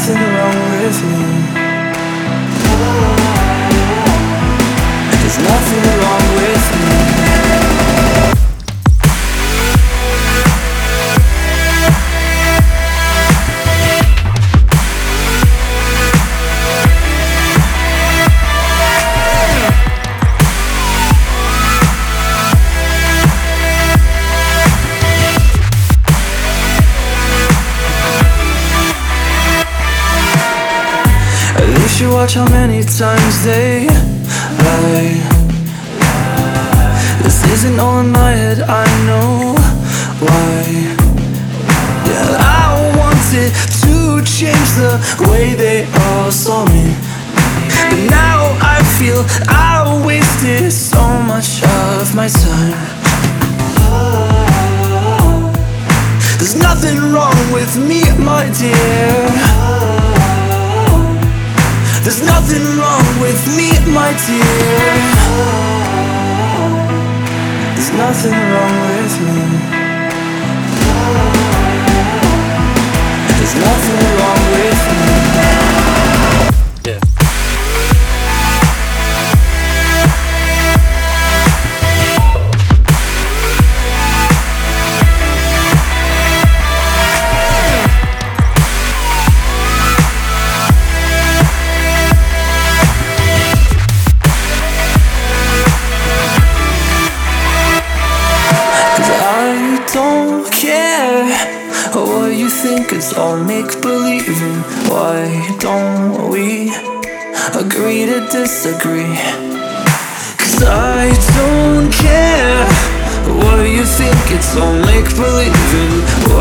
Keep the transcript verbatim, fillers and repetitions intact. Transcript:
nothing wrong with me. There's nothing wrong with me. You should watch how many times they lie. This isn't all in my head, I know why. Yeah, I wanted to change the way they all saw me, but now I feel I wasted so much of my time. There's nothing wrong with me, my dear. There's nothing wrong with me, my dear. There's nothing wrong with me. There's nothing wrong with me. Yeah. Don't care what you think, it's all make-believing. Why don't we agree to disagree? 'Cause I don't care what you think, it's all make-believing.